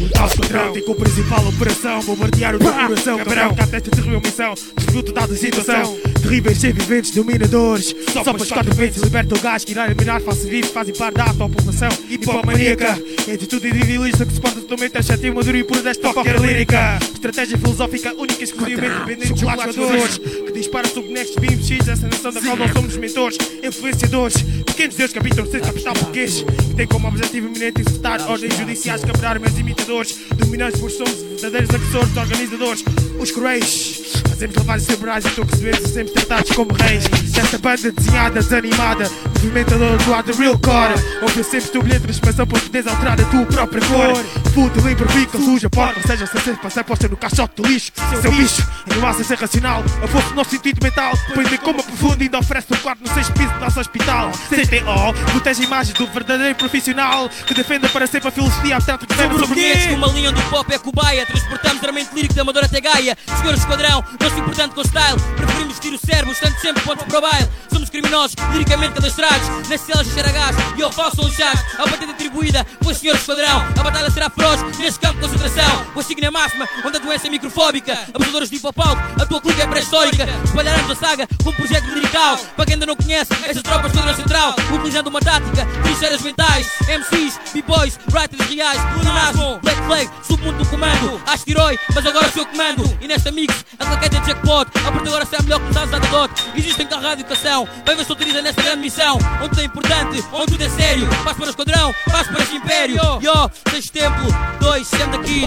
Um tal esquadrão tem como principal operação bombardear o teu coração. Cabrão, cá testa terrível missão, desfio total da situação. Terríveis sem viventes, dominadores. Só para os 4 vezes liberta o gás que irá eliminar falsos vivos, fazem parte da população. Hipomaníaca, é atitude individualista que se porta totalmente achativo, maduro e puro desta qualquer lírica. Estratégia filosófica única e exclusivamente dependente dos jogadores que dispara sobre next beam X, essa nação da qual não somos mentores, influenciadores, pequenos deuses que habitam no centro capital português, que tem como objetivo iminente executar ordens judiciais, capturar meus imitadores, dominantes por somos verdadeiros agressores, organizadores, os cruéis. Fazemos lavagens cerebrais e estou a perceber que sempre tratados como reis. Desta banda desenhada, desanimada, movimentadora do lado real core. Oferecemos teu bilhete de expansão para poderes alterar a tua própria cor. Puto, limpa, fica, suja, porca. Ou seja, sem ser passar posta no caixote do lixo. Seu bicho, animal sem ser racional. A força do nosso sentido mental. Depois de como profundo ainda oferece um quarto no 6 piso do nosso hospital. CTO, protege a imagem do verdadeiro profissional que defenda para sempre a filosofia abstrata que vemos sobre mim. Que uma linha do pop é cobaia. Transportamos a mente lírico da Amadora até Gaia. Senhor esquadrão, não se importante com o style. Preferimos vestir o cérebro, estando sempre pontos para o baile. Somos criminosos, liricamente cadastrados. Nas celas de cheiro a gás e ao falso lixados. A batida atribuída, pois senhor esquadrão. A batalha será feroz neste campo de concentração. O signo máxima, onde a doença é microfóbica. Abusadores de hipopalco, a tua clica é pré-histórica. Espalharemos a saga com um projeto lirical. Para quem ainda não conhece, estas tropas esquadrão central. Utilizando uma tática, trincheiras mentais. MCs, B-boys, writers reais. Lunasmo, Black Flag, submundo do comando. Acho que herói, mas agora sou comando. E nesta mix, a claqueta de jackpot. A partir de agora será melhor começar a usar dote. Existem carro de educação, vai ver se utiliza nesta grande missão. Onde tudo é importante, onde tudo é sério. Passo para o esquadrão, passo para este império. Yo, 6 templo, 2, Sam da Kid,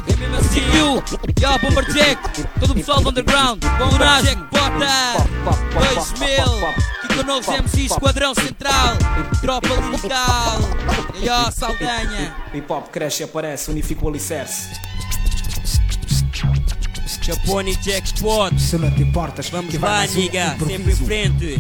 CQ, yo, Bomber Jack, todo o pessoal do underground. Lunasmo, bota 2000. Aqui com novos MC, Esquadrão Central, tropa lirical. Yo, Saldanha. Hip hop cresce e aparece, unifica o alicerce. Japone Jackpot. Se não te importas, vamos lá, nigga, sempre em frente.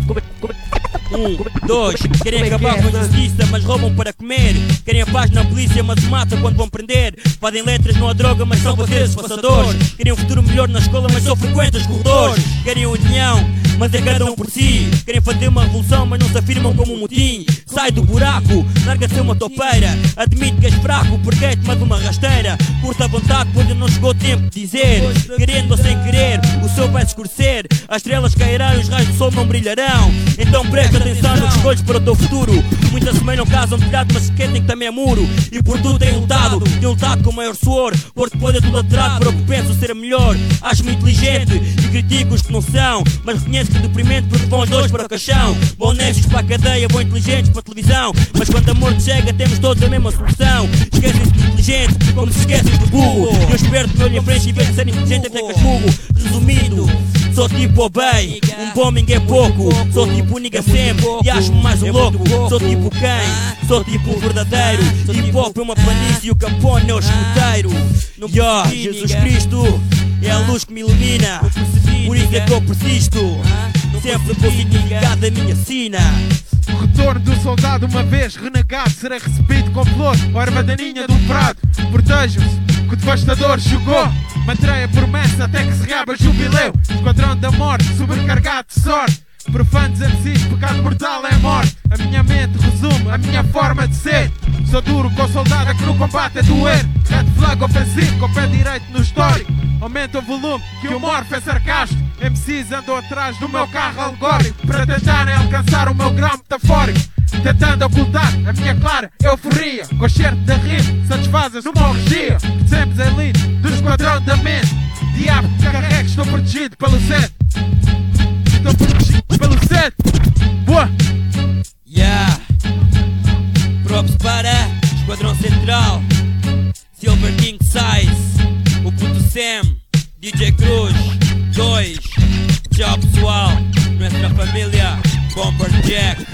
1, 2, querem acabar com a justiça, mas roubam para comer. Querem a paz na polícia, mas matam quando vão prender. Fazem letras, não há droga, mas são bateiros passadores. Querem um futuro melhor na escola, mas só frequentam os corredores. Querem união, mas é cada um por si. Querem fazer uma revolução, mas não se afirmam como um motim. Sai do buraco, larga-se uma topeira. Admite que és fraco, porque és mais uma rasteira. Curta a vontade, pois ainda não chegou o tempo de dizer. Querendo ou sem querer, o sol vai se escurecer. As estrelas cairão e os raios do sol não brilharão. Então presta atenção nos escolhas para o teu futuro. Muitas também não casam telhado, mas esquecem que também é muro. E por tudo têm lutado com o maior suor. Por depois é tudo laterado para o que penso ser melhor. Acho-me inteligente e critico os que não são, mas reconheço que é deprimente porque vão os dois para o caixão. Bom honestos para a cadeia, bom inteligentes para a televisão. Mas quando a morte chega temos todos a mesma solução. Esquecem-se de inteligente como se esquecem de burro. Eu espero que me olhem em frente e vejo ser inteligente até casmurro. Resumindo, sou tipo obey, um bombing é pouco. Sou tipo nigga sempre e acho-me mais um louco. Sou tipo quem? Sou tipo o verdadeiro. Hip hop é uma planície e o Capone é o escuteiro. Yo, Jesus Cristo é a luz que me ilumina. Por isso é que eu persisto, sempre com o significado da minha sina. O retorno do soldado uma vez renegado será recebido com flor ou erva daninha do prado. Protejam-se, que o devastador jogou. Manterei a promessa até que se reaba jubileu. Esquadrão da morte, sobrecarregado de sorte. Profanos MCs, pecado mortal é morte. A minha mente resume a minha forma de ser. Sou duro com soldado que no combate é doer. Red flag ofensivo com o pé direito no histórico. Aumenta o volume que o morfo é sarcástico. MCs andam atrás do meu carro alegórico para tentarem alcançar o meu grau metafórico. Tentando ocultar a minha clara euforia. Com o certo da rima satisfazes numa orgia. Sempre a elite do esquadrão da mente. Diabo que carrega, estou protegido pelo set. Estou protegido pelo set. Boa! Yeah! Props para Esquadrão Central, Silver King Size, o puto Sam, DJ Cruz, 2. Tchau pessoal, nossa família, Bomber Jack.